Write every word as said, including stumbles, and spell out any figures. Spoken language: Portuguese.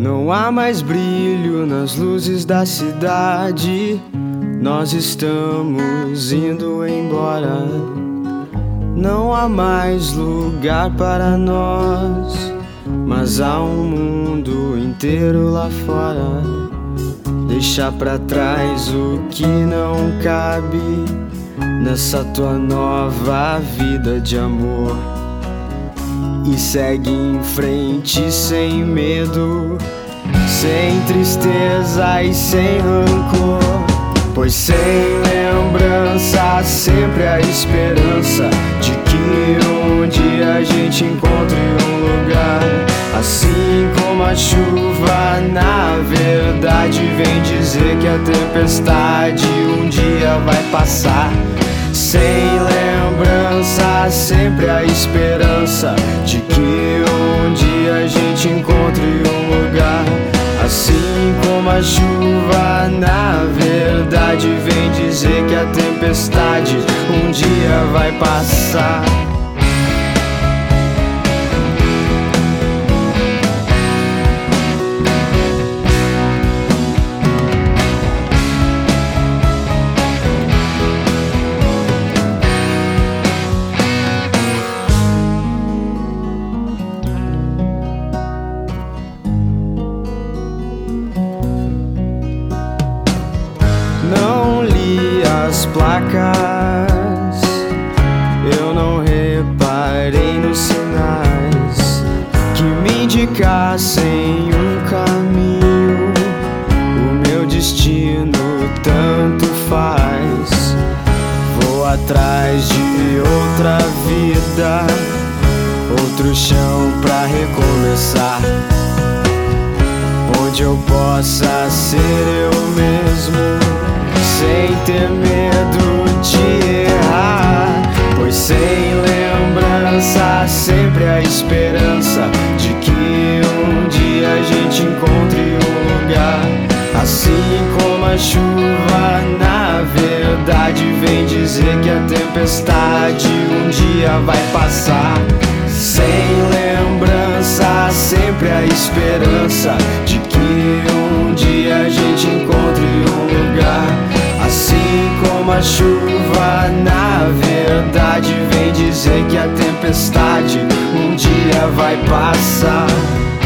Não há mais brilho nas luzes da cidade. Nós estamos indo embora. Não há mais lugar para nós, mas há um mundo inteiro lá fora. Deixa pra trás o que não cabe nessa tua nova vida de amor, e segue em frente sem medo, sem tristeza e sem rancor. Pois sem lembrança sempre há esperança de que um dia a gente encontre um lugar. Assim como a chuva na verdade vem dizer que a tempestade um dia vai passar. Sem lembrança sempre há esperança de que um dia a gente encontre um lugar. Assim como a chuva na verdade vem dizer que a tempestade um dia vai passar. Não li as placas, eu não reparei nos sinais que me indicassem um caminho. O meu destino tanto faz. Vou atrás de outra vida, outro chão pra recomeçar, onde eu possa ser eu mesmo, sem ter medo de errar. Pois sem lembrança sempre há esperança de que um dia a gente encontre um lugar. Assim como a chuva na verdade vem dizer que a tempestade um dia vai passar. Sem lembrança sempre há esperança de que um dia a gente encontre um lugar. Assim como a chuva na verdade vem dizer que a tempestade um dia vai passar.